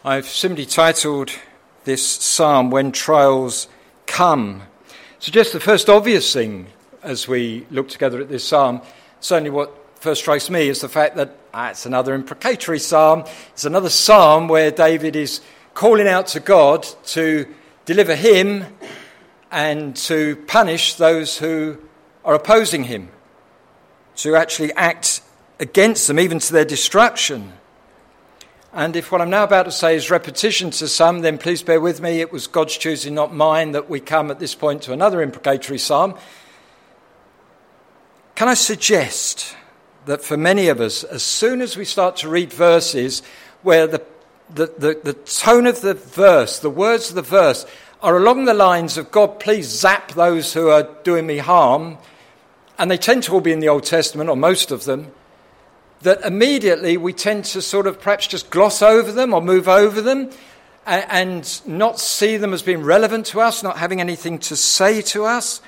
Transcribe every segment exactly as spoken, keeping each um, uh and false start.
I've simply titled this psalm, When Trials Come. So just the first obvious thing as we look together at this psalm, certainly what first strikes me is the fact that ah, it's another imprecatory psalm. It's another psalm where David is calling out to God to deliver him and to punish those who are opposing him, to actually act against them, even to their destruction. And if what I'm now about to say is repetition to some, then please bear with me. It was God's choosing, not mine, that we come at this point to another imprecatory psalm. Can I suggest that for many of us, as soon as we start to read verses where the, the, the, the tone of the verse, the words of the verse, are along the lines of, God, please zap those who are doing me harm, and they tend to all be in the Old Testament, or most of them, that immediately we tend to sort of perhaps just gloss over them or move over them and, and not see them as being relevant to us, not having anything to say to us.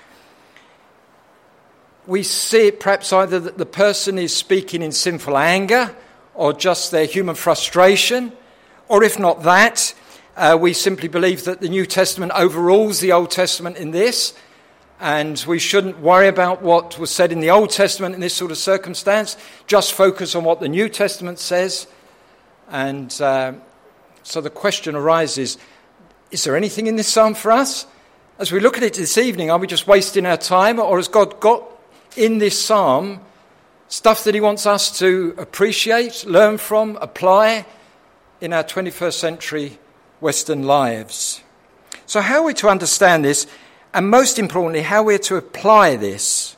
We see it perhaps either that the person is speaking in sinful anger or just their human frustration, or if not that, uh, we simply believe that the New Testament overrules the Old Testament in this, and we shouldn't worry about what was said in the Old Testament in this sort of circumstance, just focus on what the New Testament says. And uh, so the question arises, is there anything in this psalm for us? As we look at it this evening, are we just wasting our time, or has God got in this psalm stuff that he wants us to appreciate, learn from, apply in our twenty-first century Western lives? So how are we to understand this? And most importantly, how we're to apply this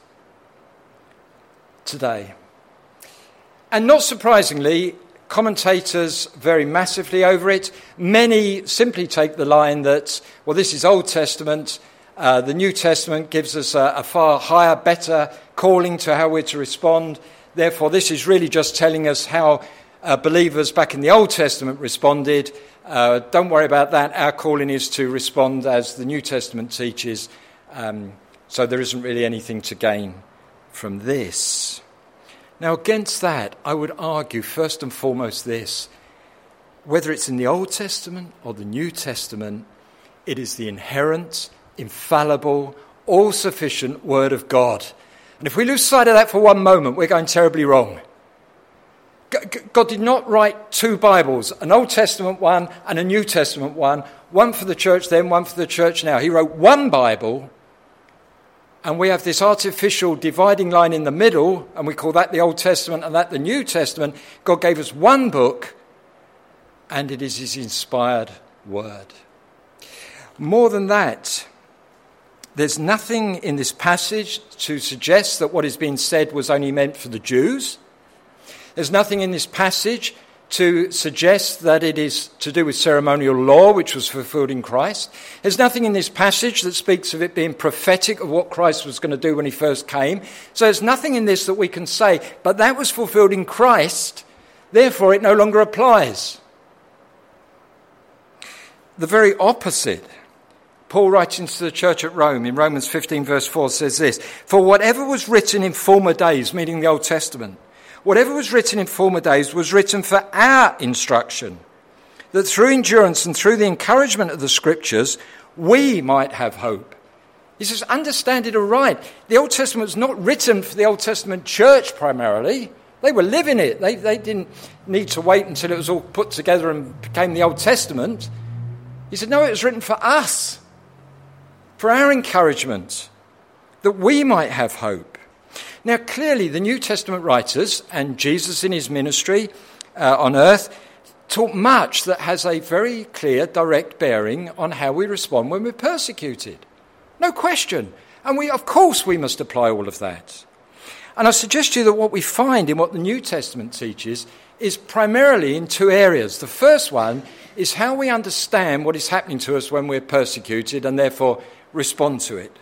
today. And not surprisingly, commentators vary massively over it. Many simply take the line that, well, this is Old Testament. Uh, the New Testament gives us a, a far higher, better calling to how we're to respond. Therefore, this is really just telling us how uh, believers back in the Old Testament responded. Uh, don't worry about that. Our calling is to respond as the New Testament teaches. Um, so there isn't really anything to gain from this. Now, against that, I would argue first and foremost this. Whether it's in the Old Testament or the New Testament, it is the inherent, infallible, all-sufficient Word of God. And if we lose sight of that for one moment, we're going terribly wrong. God did not write two Bibles, an Old Testament one and a New Testament one, one for the church then, one for the church now. He wrote one Bible, and we have this artificial dividing line in the middle, and we call that the Old Testament and that the New Testament. God gave us one book, and it is his inspired word. More than that, there's nothing in this passage to suggest that what is being said was only meant for the Jews. There's nothing in this passage to suggest that it is to do with ceremonial law, which was fulfilled in Christ. There's nothing in this passage that speaks of it being prophetic of what Christ was going to do when he first came. So there's nothing in this that we can say, but that was fulfilled in Christ, therefore it no longer applies. The very opposite. Paul writing to the church at Rome in Romans fifteen verse four says this, "For whatever was written in former days," meaning the Old Testament, "whatever was written in former days was written for our instruction, that through endurance and through the encouragement of the Scriptures, we might have hope." He says, understand it aright. The Old Testament was not written for the Old Testament church primarily. They were living it. They, they didn't need to wait until it was all put together and became the Old Testament. He said, no, it was written for us, for our encouragement, that we might have hope. Now, clearly, the New Testament writers and Jesus in his ministry uh, on earth taught much that has a very clear, direct bearing on how we respond when we're persecuted. No question. And we, of course, we must apply all of that. And I suggest to you that what we find in what the New Testament teaches is primarily in two areas. The first one is how we understand what is happening to us when we're persecuted and therefore respond to it.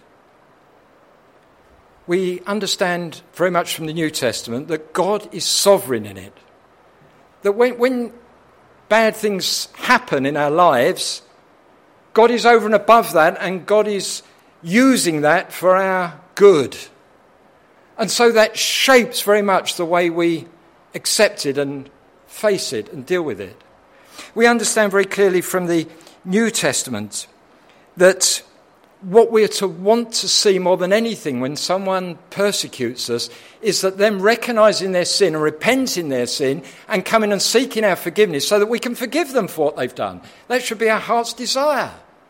We understand very much from the New Testament that God is sovereign in it. That when, when bad things happen in our lives, God is over and above that, and God is using that for our good. And so that shapes very much the way we accept it and face it and deal with it. We understand very clearly from the New Testament that what we're to want to see more than anything when someone persecutes us is that them recognising their sin and repenting their sin and coming and seeking our forgiveness so that we can forgive them for what they've done. That should be our heart's desire.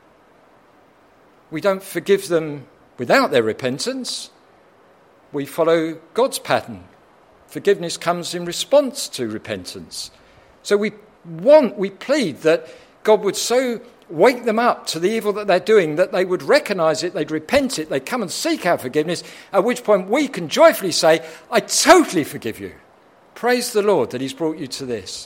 We don't forgive them without their repentance. We follow God's pattern. Forgiveness comes in response to repentance. So we want, we plead that God would so wake them up to the evil that they're doing that they would recognise it, they'd repent it, they'd come and seek our forgiveness, at which point we can joyfully say, I totally forgive you. Praise the Lord that he's brought you to this.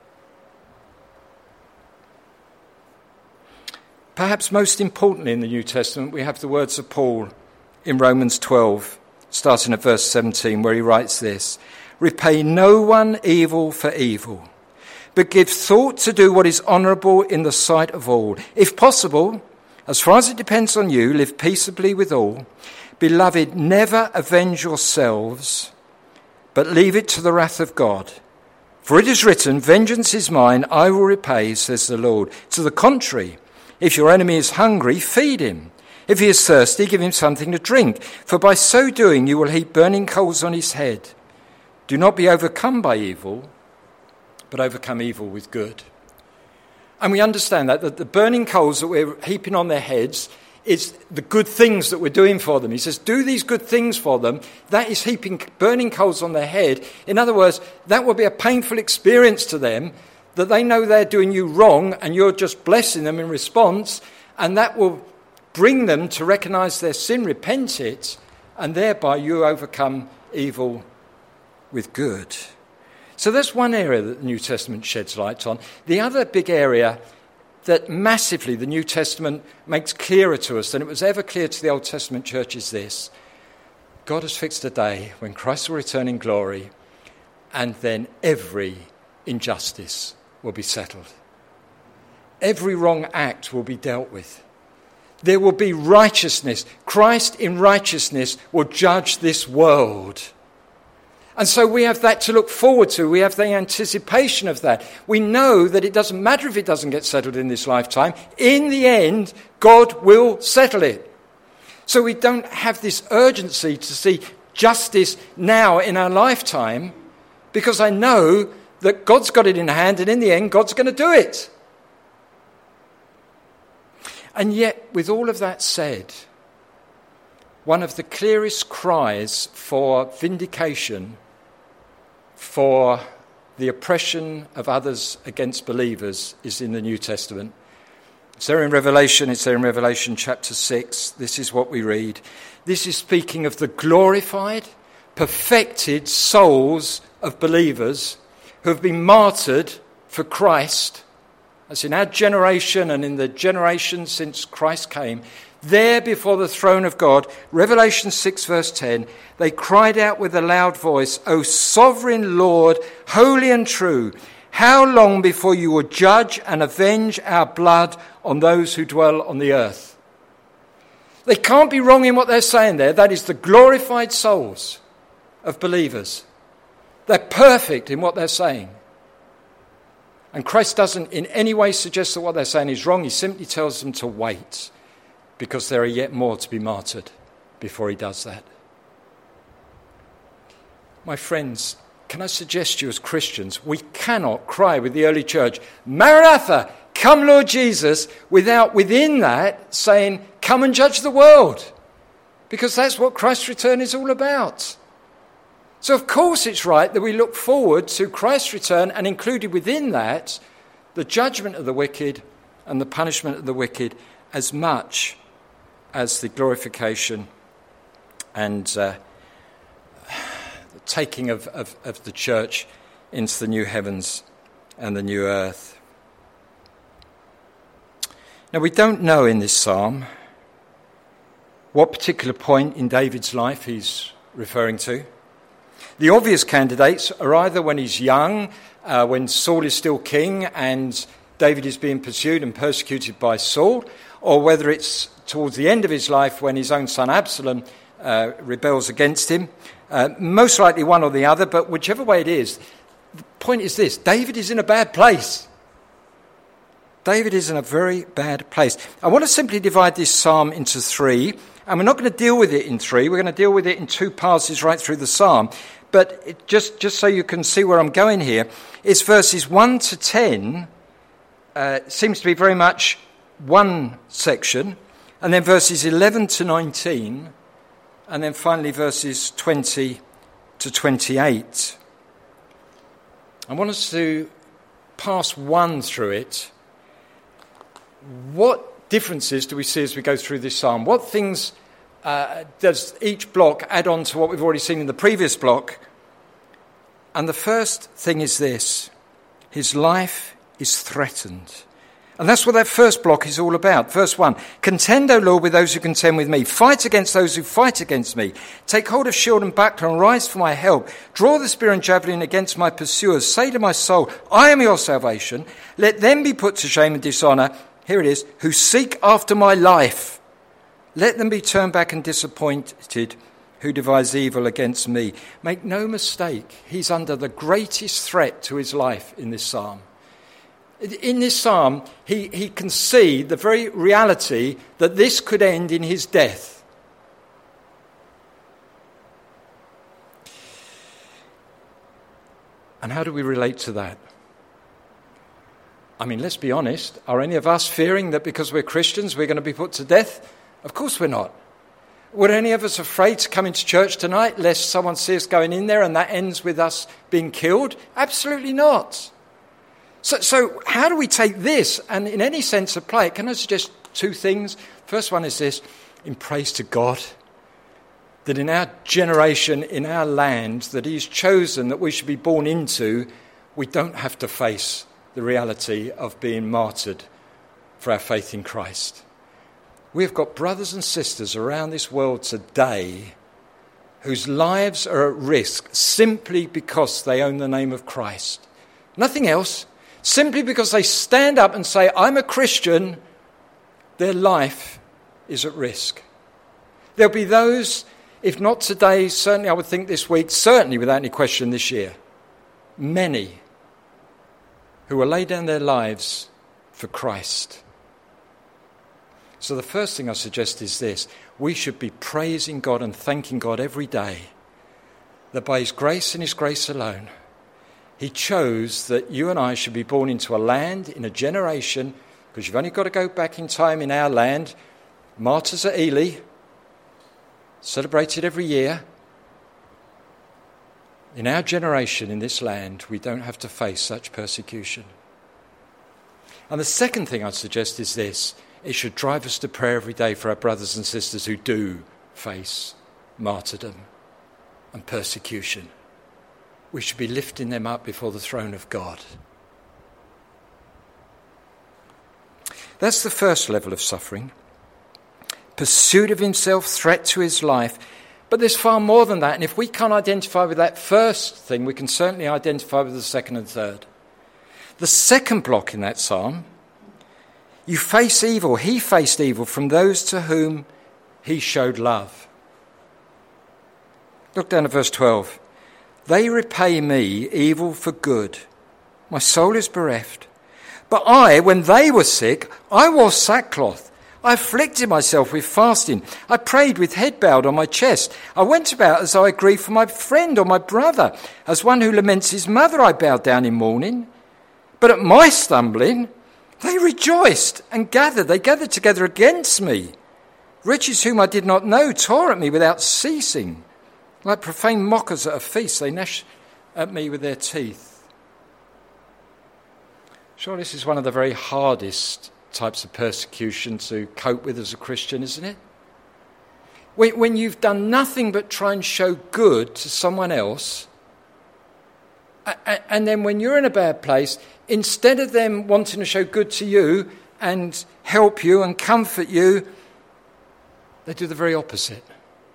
Perhaps most importantly in the New Testament, we have the words of Paul in Romans twelve, starting at verse seventeen, where he writes this: repay no one evil for evil, but give thought to do what is honourable in the sight of all. If possible, as far as it depends on you, live peaceably with all. Beloved, never avenge yourselves, but leave it to the wrath of God. For it is written, vengeance is mine, I will repay, says the Lord. To the contrary, if your enemy is hungry, feed him. If he is thirsty, give him something to drink, for by so doing you will heap burning coals on his head. Do not be overcome by evil, but overcome evil with good. And we understand that, that the burning coals that we're heaping on their heads is the good things that we're doing for them. He says, do these good things for them. That is heaping burning coals on their head. In other words, that will be a painful experience to them, that they know they're doing you wrong and you're just blessing them in response, and that will bring them to recognise their sin, repent it, and thereby you overcome evil with good. So that's one area that the New Testament sheds light on. The other big area that massively the New Testament makes clearer to us than it was ever clear to the Old Testament church is this: God has fixed a day when Christ will return in glory, and then every injustice will be settled. Every wrong act will be dealt with. There will be righteousness. Christ in righteousness will judge this world. And so we have that to look forward to. We have the anticipation of that. We know that it doesn't matter if it doesn't get settled in this lifetime. In the end, God will settle it. So we don't have this urgency to see justice now in our lifetime, because I know that God's got it in hand, and in the end, God's going to do it. And yet, with all of that said, one of the clearest cries for vindication for the oppression of others against believers is in the New Testament. It's there in Revelation, it's there in Revelation chapter six. This is what we read. This is speaking of the glorified, perfected souls of believers who have been martyred for Christ. That's in our generation and in the generation since Christ came. There before the throne of God, Revelation six verse ten, they cried out with a loud voice, O sovereign Lord, holy and true, how long before you will judge and avenge our blood on those who dwell on the earth? They can't be wrong in what they're saying there. That is the glorified souls of believers. They're perfect in what they're saying. And Christ doesn't in any way suggest that what they're saying is wrong. He simply tells them to wait, because there are yet more to be martyred before he does that. My friends, can I suggest to you as Christians, we cannot cry with the early church, Maranatha, come Lord Jesus, without within that saying, come and judge the world. Because that's what Christ's return is all about. So of course it's right that we look forward to Christ's return, and included within that, the judgment of the wicked and the punishment of the wicked, as much as the glorification and uh, the taking of, of, of the church into the new heavens and the new earth. Now, we don't know in this psalm what particular point in David's life he's referring to. The obvious candidates are either when he's young, uh, when Saul is still king and David is being pursued and persecuted by Saul, or whether it's towards the end of his life when his own son Absalom uh, rebels against him. Uh, most likely one or the other, but whichever way it is, the point is this: David is in a bad place. David is in a very bad place. I want to simply divide this psalm into three, and we're not going to deal with it in three. We're going to deal with it in two passages right through the psalm. But it just, just so you can see where I'm going here, it's verses one to ten, uh, seems to be very much one section, and then verses eleven to nineteen, and then finally verses twenty to twenty-eight. I want us to pass one through it. What differences do we see as we go through this psalm? What things uh, does each block add on to what we've already seen in the previous block? And the first thing is this: his life is threatened. And that's what that first block is all about. Verse one, contend, O Lord, with those who contend with me. Fight against those who fight against me. Take hold of shield and buckler and rise for my help. Draw the spear and javelin against my pursuers. Say to my soul, I am your salvation. Let them be put to shame and dishonour. Here it is, who seek after my life. Let them be turned back and disappointed who devise evil against me. Make no mistake, he's under the greatest threat to his life in this psalm. In this psalm, he, he can see the very reality that this could end in his death. And how do we relate to that? I mean, let's be honest. Are any of us fearing that because we're Christians, we're going to be put to death? Of course we're not. Were any of us afraid to come into church tonight lest someone see us going in there and that ends with us being killed? Absolutely not. So, so how do we take this and in any sense apply it? Can I suggest two things? First one is this: in praise to God, that in our generation, in our land, that he's chosen that we should be born into, we don't have to face the reality of being martyred for our faith in Christ. We've got brothers and sisters around this world today whose lives are at risk simply because they own the name of Christ. Nothing else. Simply because they stand up and say, I'm a Christian, their life is at risk. There'll be those, if not today, certainly I would think this week, certainly without any question this year, many who will lay down their lives for Christ. So the first thing I suggest is this: we should be praising God and thanking God every day that by his grace and his grace alone, he chose that you and I should be born into a land, in a generation, because you've only got to go back in time in our land. Martyrs at Ely, celebrated every year. In our generation, in this land, we don't have to face such persecution. And the second thing I'd suggest is this: it should drive us to prayer every day for our brothers and sisters who do face martyrdom and persecution. We should be lifting them up before the throne of God. That's the first level of suffering. Pursuit of himself, threat to his life. But there's far more than that. And if we can't identify with that first thing, we can certainly identify with the second and third. The second block in that psalm: you face evil. He faced evil from those to whom he showed love. Look down at verse twelve. They repay me evil for good. My soul is bereft. But I, when they were sick, I wore sackcloth. I afflicted myself with fasting. I prayed with head bowed on my chest. I went about as though I grieved for my friend or my brother. As one who laments his mother, I bowed down in mourning. But at my stumbling, they rejoiced and gathered. They gathered together against me. Riches whom I did not know tore at me without ceasing. Like profane mockers at a feast, they gnash at me with their teeth. Sure, this is one of the very hardest types of persecution to cope with as a Christian, isn't it? When, when you've done nothing but try and show good to someone else, and then when you're in a bad place, instead of them wanting to show good to you and help you and comfort you, they do the very opposite.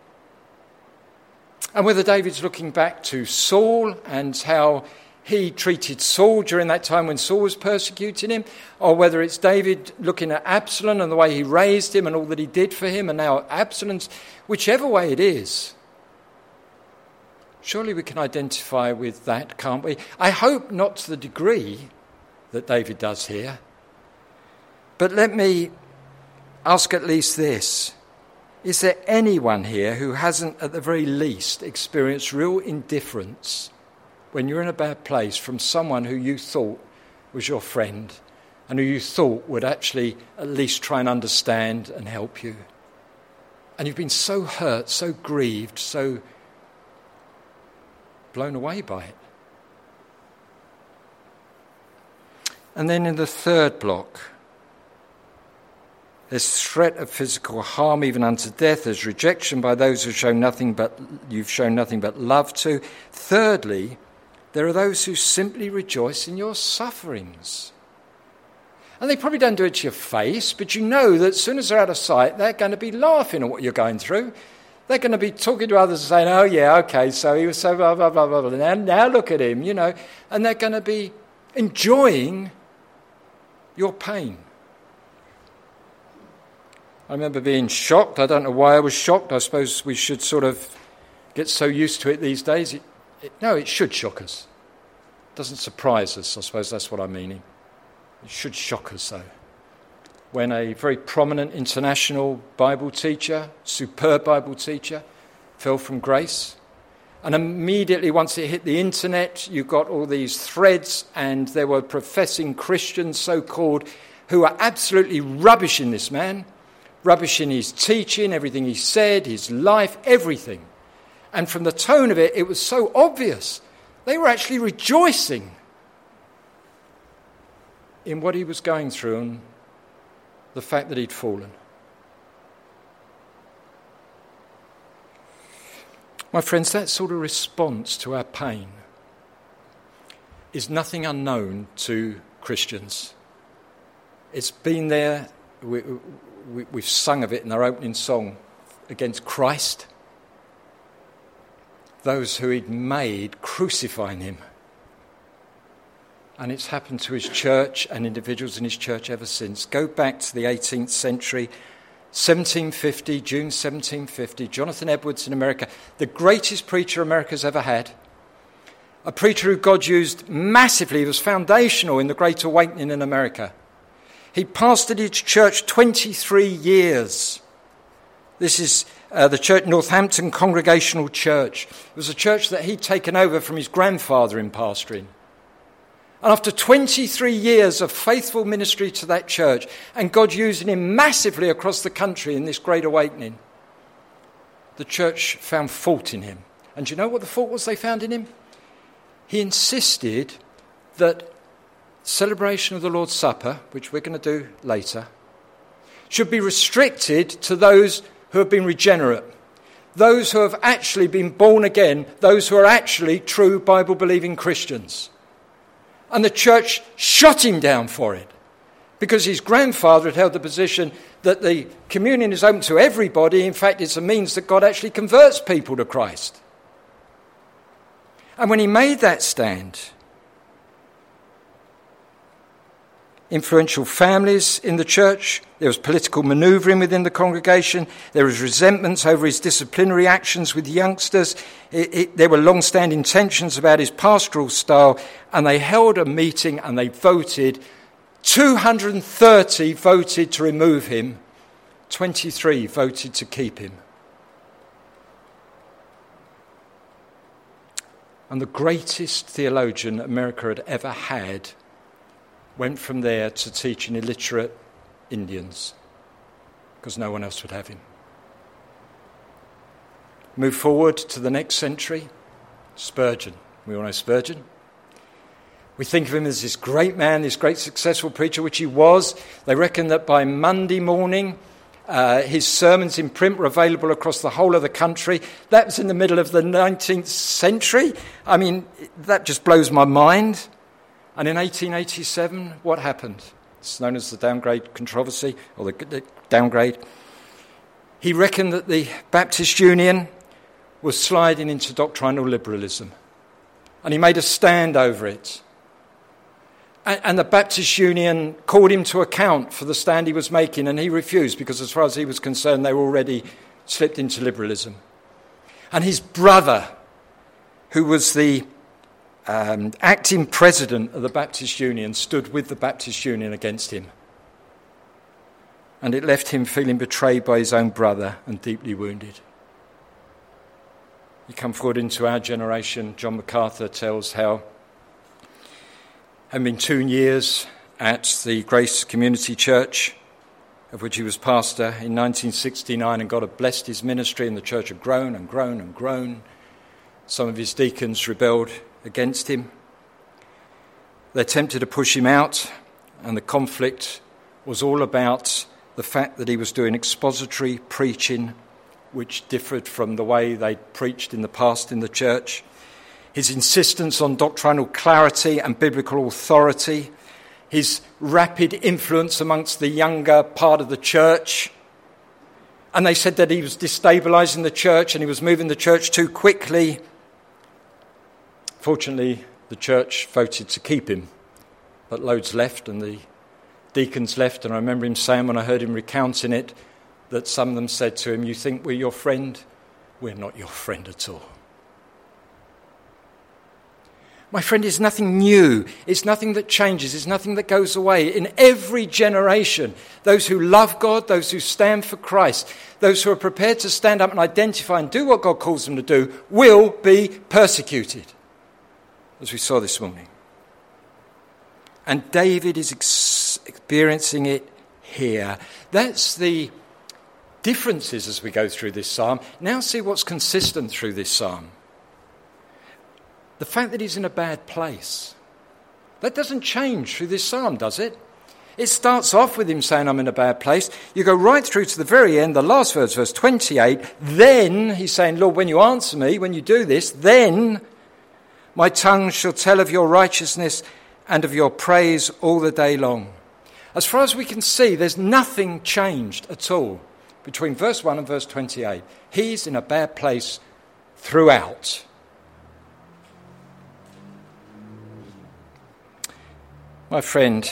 And whether David's looking back to Saul and how he treated Saul during that time when Saul was persecuting him, or whether it's David looking at Absalom and the way he raised him and all that he did for him, and now Absalom's, whichever way it is, surely we can identify with that, can't we? I hope not to the degree that David does here, But let me ask at least this. Is there anyone here who hasn't, at the very least, experienced real indifference when you're in a bad place from someone who you thought was your friend and who you thought would actually at least try and understand and help you? And you've been so hurt, so grieved, so blown away by it. And then in the third block, there's threat of physical harm, even unto death. There's rejection by those who show nothing but you've shown nothing but love to. Thirdly, there are those who simply rejoice in your sufferings. And they probably don't do it to your face, but you know that as soon as they're out of sight, they're going to be laughing at what you're going through. They're going to be talking to others and saying, oh, yeah, okay, so he was so blah, blah, blah, blah, blah. Now, now look at him, you know. And they're going to be enjoying your pain. I remember being shocked. I don't know why I was shocked. I suppose we should sort of get so used to it these days. It, it, no, it should shock us. It doesn't surprise us. I suppose that's what I'm meaning. It should shock us, though. When a very prominent international Bible teacher, superb Bible teacher, fell from grace. And immediately once it hit the internet, you got all these threads, and there were professing Christians, so-called, who are absolutely rubbishing this man. Rubbish in his teaching, everything he said, his life, everything. And from the tone of it, it was so obvious. They were actually rejoicing in what he was going through and the fact that he'd fallen. My friends, that sort of response to our pain is nothing unknown to Christians. It's been there. We, we, we've sung of it in our opening song, against Christ, those who he'd made crucifying him. And it's happened to his church and individuals in his church ever since. Go back to the eighteenth century, seventeen fifty, June seventeen fifty, Jonathan Edwards in America, the greatest preacher America's ever had. A preacher who God used massively, was foundational in the Great Awakening in America. He pastored his church twenty-three years. This is uh, the church, Northampton Congregational Church. It was a church that he'd taken over from his grandfather in pastoring. And after twenty-three years of faithful ministry to that church, and God using him massively across the country in this Great Awakening, the church found fault in him. And do you know what the fault was they found in him? He insisted that celebration of the Lord's Supper, which we're going to do later, should be restricted to those who have been regenerate, those who have actually been born again, those who are actually true Bible-believing Christians. And the church shot him down for it, because his grandfather had held the position that the communion is open to everybody. In fact, it's a means that God actually converts people to Christ. And when he made that stand, influential families in the church, there was political manoeuvring within the congregation, there was resentments over his disciplinary actions with youngsters, it, it, there were long-standing tensions about his pastoral style, and they held a meeting and they voted. two hundred thirty voted to remove him, twenty-three voted to keep him. And the greatest theologian America had ever had went from there to teaching illiterate Indians, because no one else would have him. Move forward to the next century, Spurgeon. We all know Spurgeon. We think of him as this great man, this great successful preacher, which he was. They reckon that by Monday morning, uh, his sermons in print were available across the whole of the country. That was in the middle of the nineteenth century. I mean, that just blows my mind. And in eighteen eighty-seven, what happened? It's known as the downgrade controversy, or the, the downgrade. He reckoned that the Baptist Union was sliding into doctrinal liberalism. And he made a stand over it. And, and the Baptist Union called him to account for the stand he was making, and he refused, because as far as he was concerned, they were already slipped into liberalism. And his brother, who was the Um, acting president of the Baptist Union, stood with the Baptist Union against him. and it left him feeling betrayed by his own brother and deeply wounded. You come forward into our generation, John MacArthur tells how, having been two years at the Grace Community Church, of which he was pastor in nineteen sixty-nine, and God had blessed his ministry, and the church had grown and grown and grown. Some of his deacons rebelled against him. They attempted to push him out, and the conflict was all about the fact that he was doing expository preaching, which differed from the way they'd preached in the past in the church. His insistence on doctrinal clarity and biblical authority, his rapid influence amongst the younger part of the church. And they said that he was destabilising the church and he was moving the church too quickly. Fortunately, the church voted to keep him, but loads left and the deacons left. And I remember him saying, when I heard him recounting it, that some of them said to him, "You think we're your friend? We're not your friend at all." My friend, it's nothing new. It's nothing that changes. It's nothing that goes away. In every generation, those who love God, those who stand for Christ, those who are prepared to stand up and identify and do what God calls them to do, will be persecuted, as we saw this morning. And David is ex- experiencing it here. That's the differences as we go through this psalm. Now see what's consistent through this psalm. The fact that he's in a bad place. That doesn't change through this psalm, does it? It starts off with him saying, "I'm in a bad place." You go right through to the very end, the last verse, verse twenty-eight. Then he's saying, "Lord, when you answer me, when you do this, then my tongue shall tell of your righteousness and of your praise all the day long." As far as we can see, there's nothing changed at all between verse one and verse twenty-eight. He's in a bad place throughout. My friend,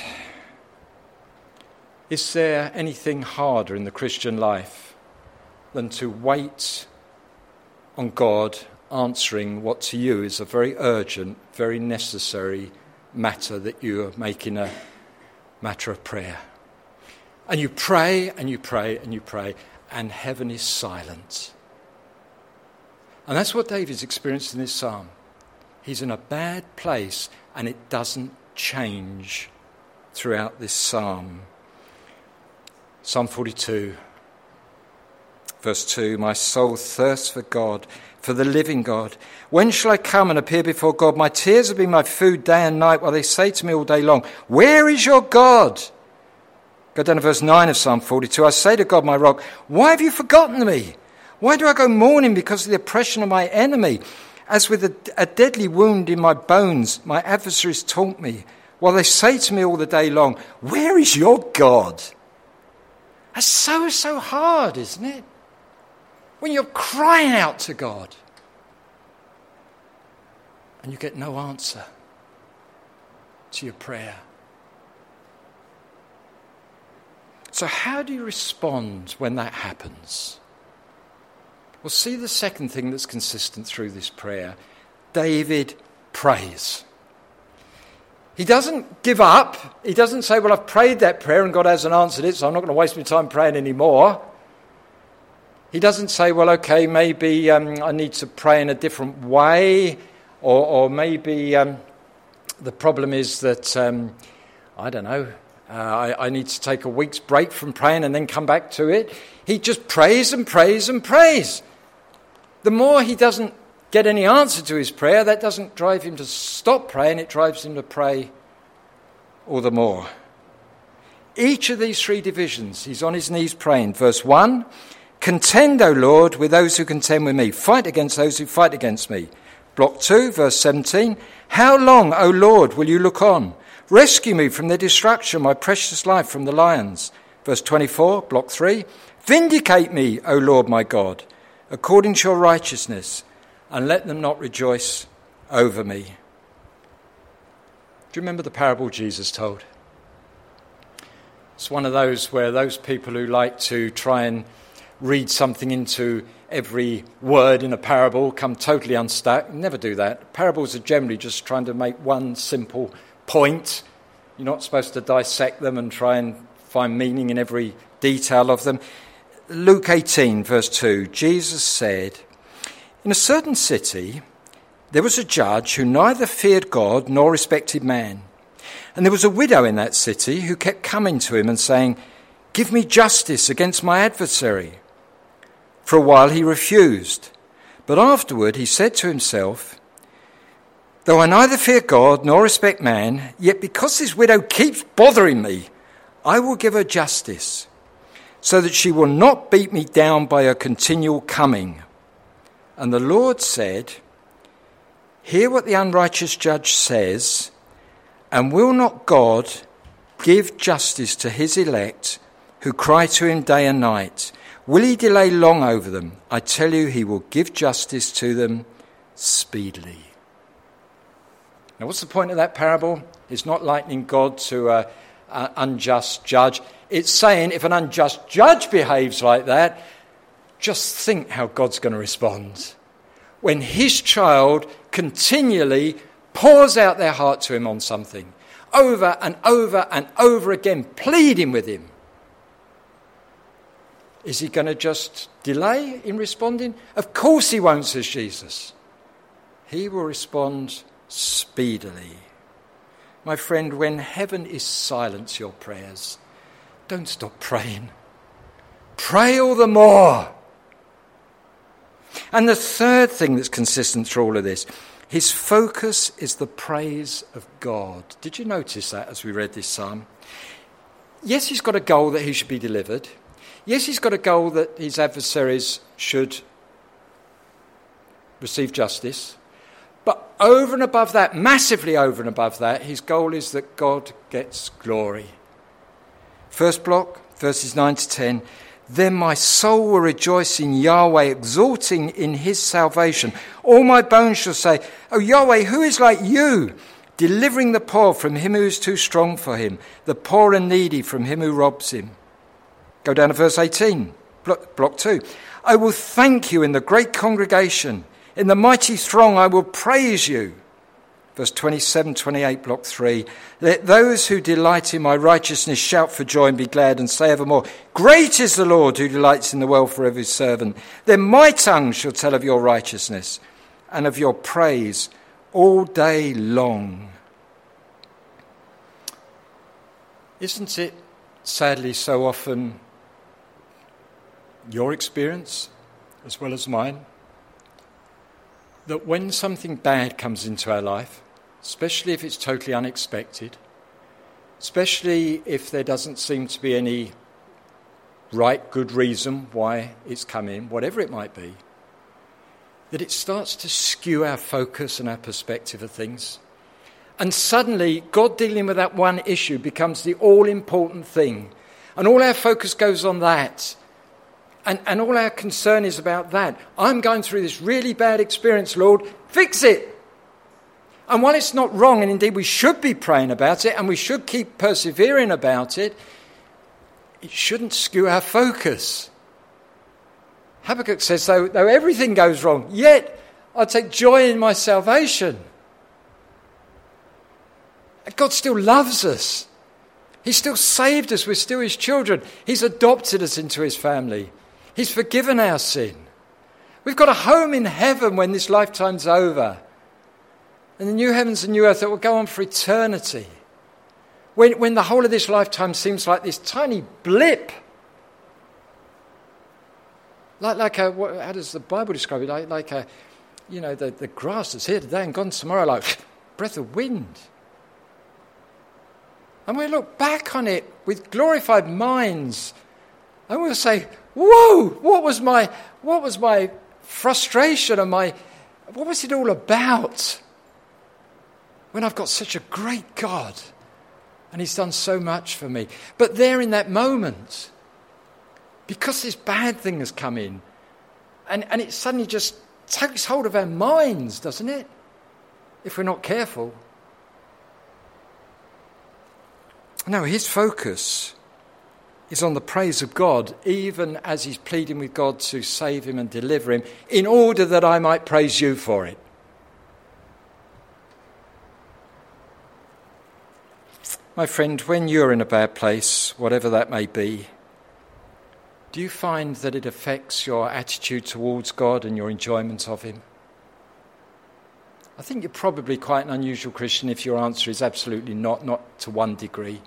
is there anything harder in the Christian life than to wait on God answering what to you is a very urgent, very necessary matter that you are making a matter of prayer? And you pray and you pray and you pray, and heaven is silent. And that's what David's experienced in this psalm. He's in a bad place, and it doesn't change throughout this psalm. Psalm forty-two, verse two, "My soul thirsts for God, for the living God. When shall I come and appear before God? My tears have been my food day and night, while they say to me all day long, 'Where is your God?'" Go down to verse nine of Psalm forty-two. "I say to God, my rock, why have you forgotten me? Why do I go mourning because of the oppression of my enemy? As with a, a deadly wound in my bones, my adversaries taunt me, while they say to me all the day long, 'Where is your God?'" That's so, so hard, isn't it? When you're crying out to God and you get no answer to your prayer. So how do you respond when that happens? Well, see the second thing that's consistent through this prayer. David prays. He doesn't give up. He doesn't say, "Well, I've prayed that prayer and God hasn't answered it, so I'm not going to waste my time praying anymore." He doesn't say, "Well, okay, maybe um, I need to pray in a different way," or, or maybe um, the problem is that, um, I don't know, uh, I, I need to take a week's break from praying and then come back to it. He just prays and prays and prays. The more he doesn't get any answer to his prayer, that doesn't drive him to stop praying, it drives him to pray all the more. Each of these three divisions, he's on his knees praying. Verse one, "Contend, O Lord, with those who contend with me. Fight against those who fight against me." Block two, verse seventeen, "How long, O Lord, will you look on? Rescue me from their destruction, my precious life from the lions." Verse twenty-four, block three, "Vindicate me, O Lord my God, according to your righteousness, and let them not rejoice over me." Do you remember the parable Jesus told? It's one of those where those people who like to try and read something into every word in a parable come totally unstuck. Never do that. Parables are generally just trying to make one simple point. You're not supposed to dissect them and try and find meaning in every detail of them. Luke eighteen, verse two, Jesus said, "In a certain city there was a judge who neither feared God nor respected man. And there was a widow in that city who kept coming to him and saying, 'Give me justice against my adversary.' For a while he refused, but afterward he said to himself, 'Though I neither fear God nor respect man, yet because this widow keeps bothering me, I will give her justice, so that she will not beat me down by her continual coming.' And the Lord said, 'Hear what the unrighteous judge says, and will not God give justice to his elect who cry to him day and night? Will he delay long over them? I tell you, he will give justice to them speedily.'" Now, what's the point of that parable? It's not likening God to an unjust judge. It's saying if an unjust judge behaves like that, just think how God's going to respond when his child continually pours out their heart to him on something, over and over and over again, pleading with him. Is he going to just delay in responding? Of course he won't, says Jesus. He will respond speedily. My friend, when heaven is silent to your prayers, don't stop praying. Pray all the more. And the third thing that's consistent through all of this, his focus is the praise of God. Did you notice that as we read this psalm? Yes, he's got a goal that he should be delivered. Yes, he's got a goal that his adversaries should receive justice. But over and above that, massively over and above that, his goal is that God gets glory. First block, verses nine to ten. "Then my soul will rejoice in Yahweh, exulting in his salvation. All my bones shall say, 'O Yahweh, who is like you, delivering the poor from him who is too strong for him, the poor and needy from him who robs him.'" Go down to verse eighteen, block, block two. "I will thank you in the great congregation. In the mighty throng I will praise you." Verse twenty-seven, twenty-eight, block three. "Let those who delight in my righteousness shout for joy and be glad and say evermore, 'Great is the Lord who delights in the welfare of his servant.' Then my tongue shall tell of your righteousness and of your praise all day long." Isn't it sadly so often your experience as well as mine that when something bad comes into our life, especially if it's totally unexpected, especially if there doesn't seem to be any right, good reason why it's come in, whatever it might be, that it starts to skew our focus and our perspective of things. And suddenly, God dealing with that one issue becomes the all-important thing. And all our focus goes on that. And, and all our concern is about that. I'm going through this really bad experience, Lord. Fix it. And while it's not wrong, and indeed we should be praying about it, and we should keep persevering about it, it shouldn't skew our focus. Habakkuk says, though, though everything goes wrong, yet I take joy in my salvation. God still loves us. He still saved us. We're still his children. He's adopted us into his family. He's forgiven our sin. We've got a home in heaven when this lifetime's over. And the new heavens and new earth that will go on for eternity. When, when the whole of this lifetime seems like this tiny blip. Like, like a, what, how does the Bible describe it? Like, like a, you know, the, the grass that's here today and gone tomorrow, like breath of wind. And we look back on it with glorified minds, and we'll say, "Whoa! What was my what was my frustration and my what was it all about? When I've got such a great God, and He's done so much for me." But there in that moment, because this bad thing has come in, and, and it suddenly just takes hold of our minds, doesn't it? If we're not careful. No, his focus is on the praise of God, even as he's pleading with God to save him and deliver him, in order that I might praise you for it. My friend, when you're in a bad place, whatever that may be, Do you find that it affects your attitude towards God and your enjoyment of him? I think you're probably quite an unusual Christian if your answer is absolutely not, not to one degree.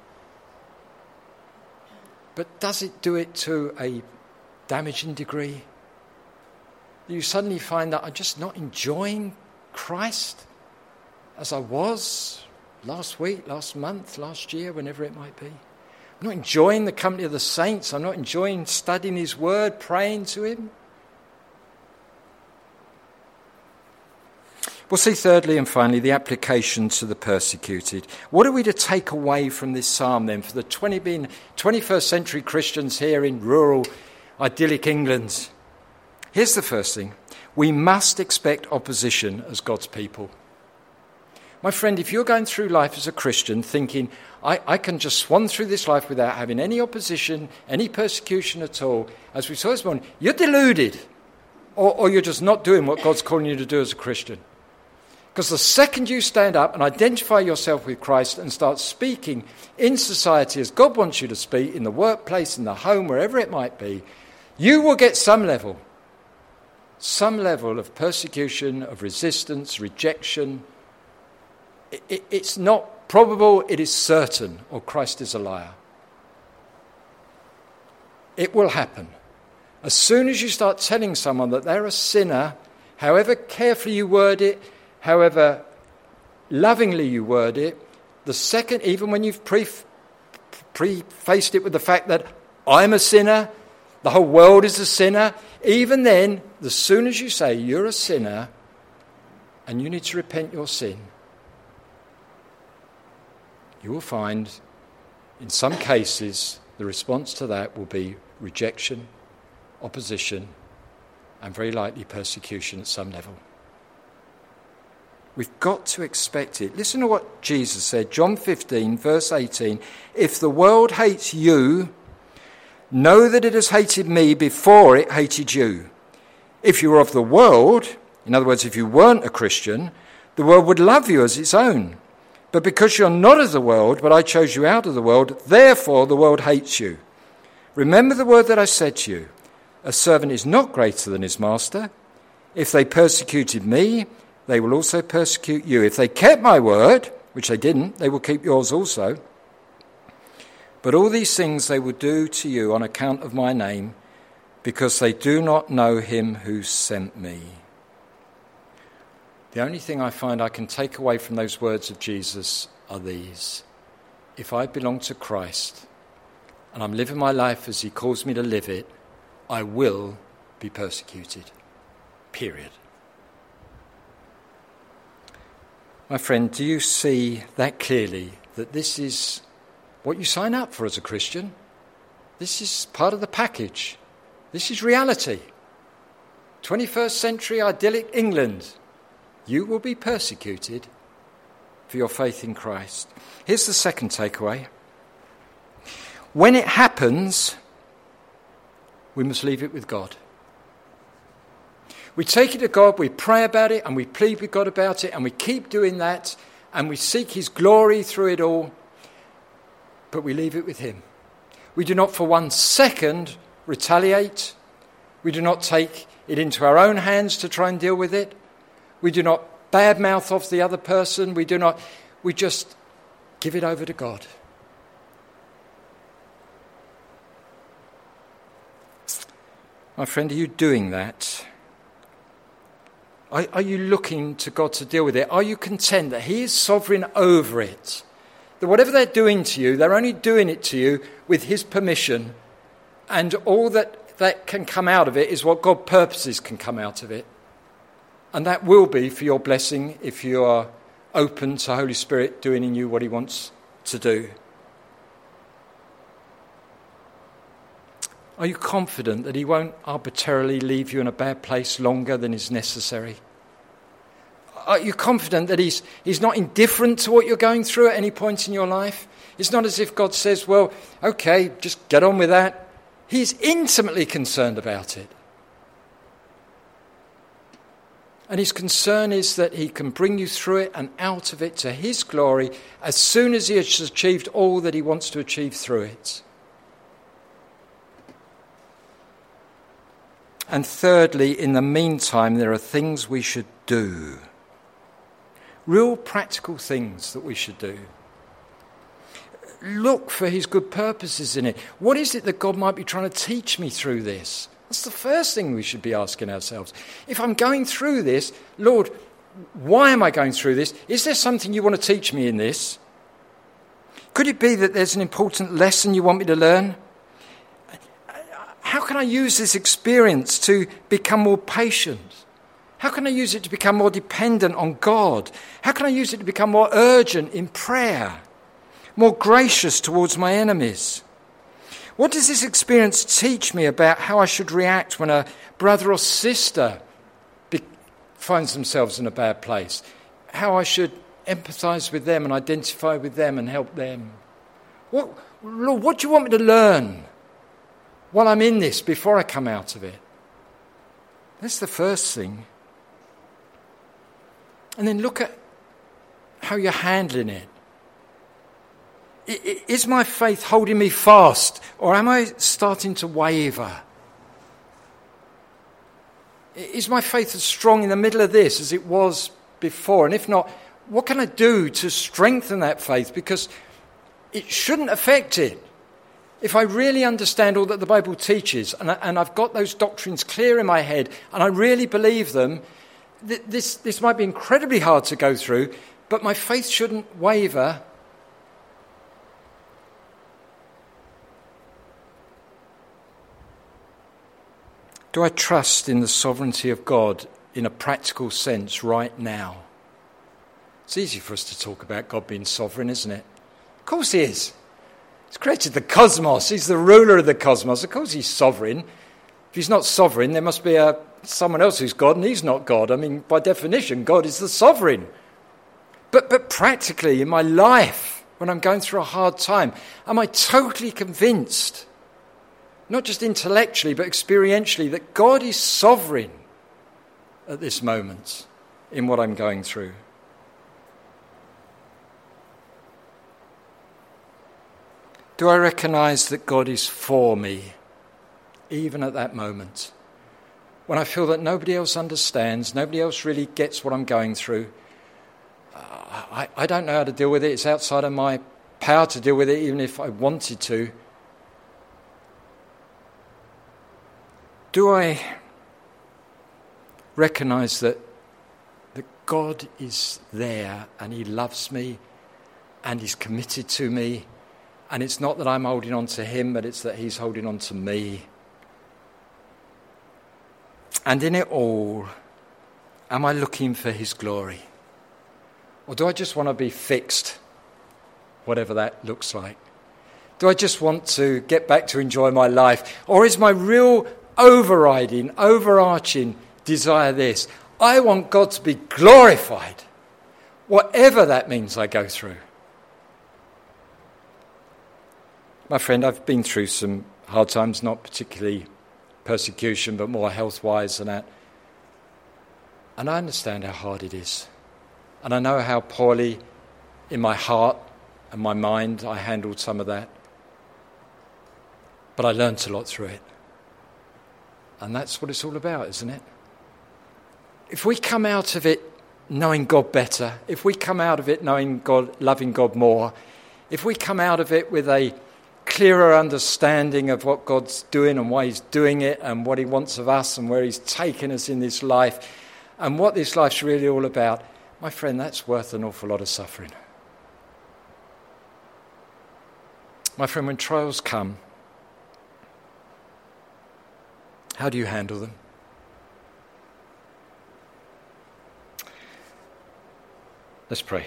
But does it do it to a damaging degree? You suddenly find that I'm just not enjoying Christ as I was last week, last month, last year, whenever it might be. I'm not enjoying the company of the saints. I'm not enjoying studying his word, praying to him. We'll see thirdly and finally the application to the persecuted. What are we to take away from this psalm then for the twenty, being twenty-first century Christians here in rural, idyllic England? Here's the first thing. We must expect opposition as God's people. My friend, if you're going through life as a Christian thinking, I, I can just swan through this life without having any opposition, any persecution at all, as we saw this morning, you're deluded, or, or you're just not doing what God's calling you to do as a Christian. Because the second you stand up and identify yourself with Christ and start speaking in society as God wants you to speak, in the workplace, in the home, wherever it might be, you will get some level, some level of persecution, of resistance, rejection. It, it, it's not probable, it is certain, or Christ is a liar. It will happen. As soon as you start telling someone that they're a sinner, however carefully you word it, however lovingly you word it, the second, even when you've pre- prefaced it with the fact that I'm a sinner, the whole world is a sinner, even then, as soon as you say you're a sinner and you need to repent your sin, you will find in some cases the response to that will be rejection, opposition, and very likely persecution at some level. We've got to expect it. Listen to what Jesus said, John fifteen, verse eighteen. If the world hates you, know that it has hated me before it hated you. If you were of the world, in other words, if you weren't a Christian, the world would love you as its own. But because you're not of the world, but I chose you out of the world, therefore the world hates you. Remember the word that I said to you. A servant is not greater than his master. If they persecuted me, they will also persecute you. If they kept my word, which they didn't, they will keep yours also. But all these things they will do to you on account of my name, because they do not know him who sent me. The only thing I find I can take away from those words of Jesus are these. If I belong to Christ and I'm living my life as he calls me to live it, I will be persecuted. Period. My friend, do you see that clearly, that this is what you sign up for as a Christian? This is part of the package. This is reality. twenty-first century idyllic England. You will be persecuted for your faith in Christ. Here's the second takeaway. When it happens, we must leave it with God. We take it to God, we pray about it, and we plead with God about it, and we keep doing that, and we seek his glory through it all, but we leave it with him. We do not for one second retaliate. We do not take it into our own hands to try and deal with it. We do not badmouth off the other person. We do not, we just give it over to God. My friend, are you doing that? Are, are you looking to God to deal with it? Are you content that he is sovereign over it? That whatever they're doing to you, they're only doing it to you with his permission, and all that, that can come out of it is what God purposes can come out of it. And that will be for your blessing if you are open to Holy Spirit doing in you what he wants to do. Are you confident that he won't arbitrarily leave you in a bad place longer than is necessary? Are you confident that he's, he's not indifferent to what you're going through at any point in your life? It's not as if God says, well, okay, just get on with that. He's intimately concerned about it. And his concern is that he can bring you through it and out of it to his glory as soon as he has achieved all that he wants to achieve through it. And thirdly, in the meantime, there are things we should do. Real practical things that we should do. Look for his good purposes in it. What is it that God might be trying to teach me through this? That's the first thing we should be asking ourselves. If I'm going through this, Lord, why am I going through this? Is there something you want to teach me in this? Could it be that there's an important lesson you want me to learn? How can I use this experience to become more patient? How can I use it to become more dependent on God? How can I use it to become more urgent in prayer? More gracious towards my enemies? What does this experience teach me about how I should react when a brother or sister be- finds themselves in a bad place? How I should empathise with them and identify with them and help them? What, Lord, what do you want me to learn while I'm in this before I come out of it? That's the first thing. And then look at how you're handling it. Is my faith holding me fast, or am I starting to waver? Is my faith as strong in the middle of this as it was before? And if not, what can I do to strengthen that faith? Because it shouldn't affect it. If I really understand all that the Bible teaches, and, I, and I've got those doctrines clear in my head, and I really believe them, th- this, this might be incredibly hard to go through, but my faith shouldn't waver. Do I trust in the sovereignty of God in a practical sense right now? It's easy for us to talk about God being sovereign, isn't it? Of course he is. He's created the cosmos. He's the ruler of the cosmos. Of course he's sovereign. If he's not sovereign, there must be a, someone else who's God, and he's not God. I mean, by definition, God is the sovereign. But, but practically, in my life, when I'm going through a hard time, am I totally convinced, not just intellectually, but experientially, that God is sovereign at this moment in what I'm going through? Do I recognise that God is for me, even at that moment? When I feel that nobody else understands, nobody else really gets what I'm going through, uh, I, I don't know how to deal with it. It's outside of my power to deal with it, even if I wanted to. Do I recognise that, that God is there and he loves me and he's committed to me? And it's not that I'm holding on to him, but it's that he's holding on to me. And in it all, am I looking for his glory? Or do I just want to be fixed, whatever that looks like? Do I just want to get back to enjoy my life? Or is my real overriding, overarching desire this? I want God to be glorified, whatever that means I go through. My friend, I've been through some hard times, not particularly persecution, but more health-wise and that. And I understand how hard it is. And I know how poorly in my heart and my mind I handled some of that. But I learnt a lot through it. And that's what it's all about, isn't it? If we come out of it knowing God better, if we come out of it knowing God, loving God more, if we come out of it with a clearer understanding of what God's doing and why he's doing it and what he wants of us and where he's taken us in this life and what this life's really all about, my friend, that's worth an awful lot of suffering. My friend, when trials come, how do you handle them? Let's pray.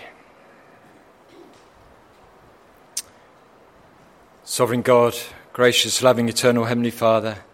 Sovereign God, gracious, loving, eternal Heavenly Father,